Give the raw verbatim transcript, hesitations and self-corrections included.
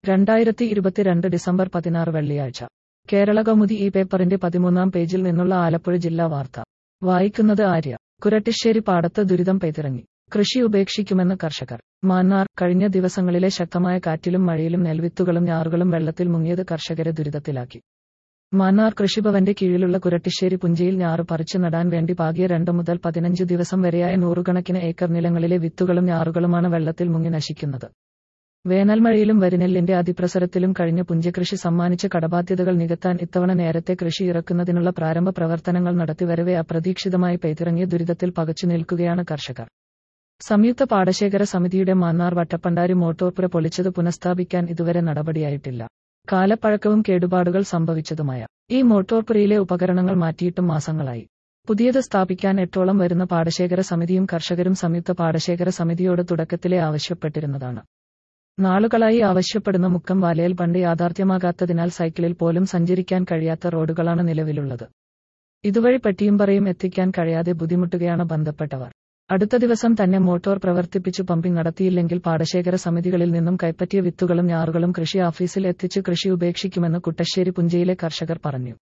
രണ്ടായിരത്തി ഇരുപത്തിരണ്ട് ഡിസംബർ പതിനാറ് വെള്ളിയാഴ്ച കേരളകൗമുദി ഈ പേപ്പറിന്റെ പതിമൂന്നാം പേജിൽ നിന്നുള്ള ആലപ്പുഴ ജില്ലാ വാർത്ത വായിക്കുന്നത് ആര്യ. കുരട്ടിശ്ശേരി പാടത്ത് ദുരിതം പെയ്തിറങ്ങി. കൃഷി ഉപേക്ഷിക്കുമെന്ന് കർഷകർ. മാന്നാർ. കഴിഞ്ഞ ദിവസങ്ങളിലെ ശക്തമായ കാറ്റിലും മഴയിലും നെൽവിത്തുകളും ഞാറുകളും വെള്ളത്തിൽ മുങ്ങിയത് കർഷകരെ ദുരിതത്തിലാക്കി. മാന്നാർ കൃഷിഭവന്റെ കീഴിലുള്ള കുരട്ടിശ്ശേരി പുഞ്ചയിൽ ഞാറ് പറിച്ചു നടാൻ വേണ്ടി പാകിയ രണ്ട് മുതൽ പതിനഞ്ച് ദിവസം വരെയായ നൂറുകണക്കിന് ഏക്കർ നിലങ്ങളിലെ വിത്തുകളും ഞാറുകളുമാണ് വെള്ളത്തിൽ മുങ്ങി നശിക്കുന്നത്. വേനൽമഴയിലും വരിനെല്ലിന്റെ അതിപ്രസരത്തിലും കഴിഞ്ഞ പുഞ്ചകൃഷി സമ്മാനിച്ച കടബാധ്യതകൾ നികത്താൻ ഇത്തവണ നേരത്തെ കൃഷി ഇറക്കുന്നതിനുള്ള പ്രാരംഭ പ്രവർത്തനങ്ങൾ നടത്തിവരവെ അപ്രതീക്ഷിതമായി പെയ്തിറങ്ങിയ ദുരിതത്തിൽ പകച്ചു നിൽക്കുകയാണ് കർഷകർ. സംയുക്ത പാടശേഖര സമിതിയുടെ മാന്നാർ വട്ടപ്പണ്ടാരി മോട്ടോർപുര പൊളിച്ചത് പുനഃസ്ഥാപിക്കാൻ ഇതുവരെ നടപടിയായിട്ടില്ല. കാലപ്പഴക്കവും കേടുപാടുകൾ സംഭവിച്ചതുമായ ഈ മോട്ടോർപുരയിലെ ഉപകരണങ്ങൾ മാറ്റിയിട്ടും മാസങ്ങളായി. പുതിയത് സ്ഥാപിക്കാൻ എട്ടോളം വരുന്ന പാടശേഖര സമിതിയും കർഷകരും സംയുക്ത പാടശേഖര സമിതിയോട് തുടക്കത്തിലെ ആവശ്യപ്പെട്ടിരുന്നതാണ്. നാളുകളായി ആവശ്യപ്പെടുന്ന മുക്കം വാലയൽ ബണ്ട് യാഥാർത്ഥ്യമാകാത്തതിനാൽ സൈക്കിളിൽ പോലും സഞ്ചരിക്കാൻ കഴിയാത്ത റോഡുകളാണ് നിലവിലുള്ളത്. ഇതുവഴി പെട്ടിയും പറയും എത്തിക്കാൻ കഴിയാതെ ബുദ്ധിമുട്ടുകയാണ് ബന്ധപ്പെട്ടവർ. അടുത്ത ദിവസം തന്നെ മോട്ടോർ പ്രവർത്തിപ്പിച്ചു പമ്പിംഗ് നടത്തിയില്ലെങ്കിൽ പാടശേഖര സമിതികളിൽ നിന്നും കൈപ്പറ്റിയ വിത്തുകളും ഞാറുകളും കൃഷി ഓഫീസിൽ എത്തിച്ച് കൃഷി ഉപേക്ഷിക്കുമെന്ന് കുട്ടശ്ശേരി പുഞ്ചയിലെ കർഷകർ പറഞ്ഞു.